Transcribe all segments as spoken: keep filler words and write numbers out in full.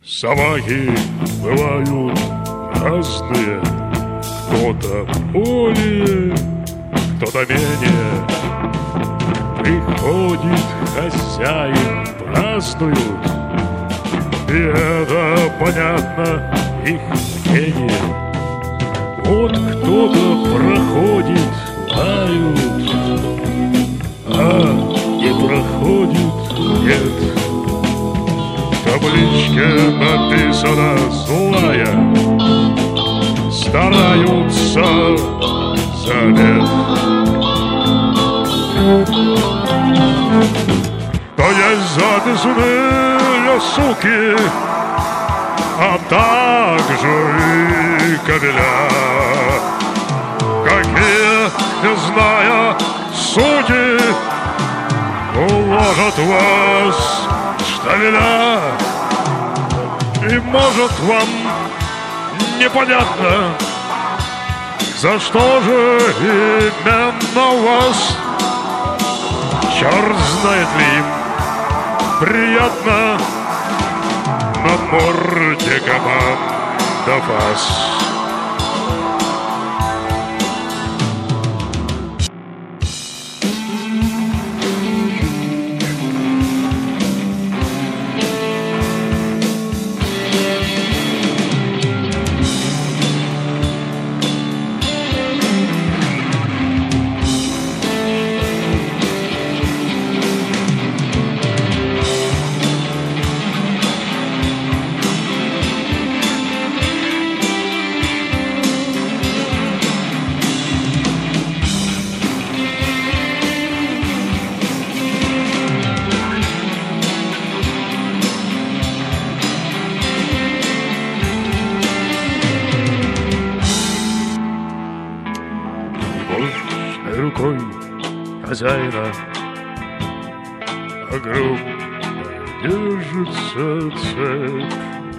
Собаки бывают разные, кто-то более, кто-то менее. Приходит хозяин, празднуют, и это понятно их мнение. Вот кто-то проходит, лают, а не проходит, нет. В табличке написано «злая», стараются завет. То есть записные суки, а также и кабеля, какие, не зная сути, уложат вас штабеля. И может вам непонятно, за что же именно вас, черт знает ли им приятно на морде команда фас. Рукой хозяина огромная держится цепь,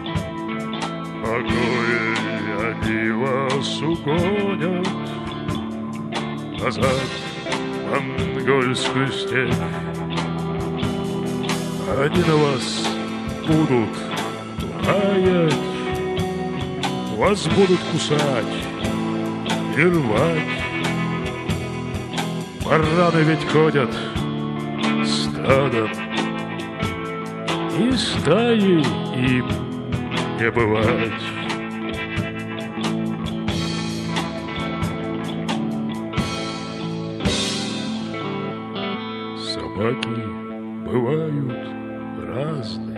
покоя они вас угонят назад в монгольскую степь. Они на вас будут лаять, вас будут кусать и рвать. Бараны ведь ходят стадом, и стаи им не бывать. Собаки бывают разные.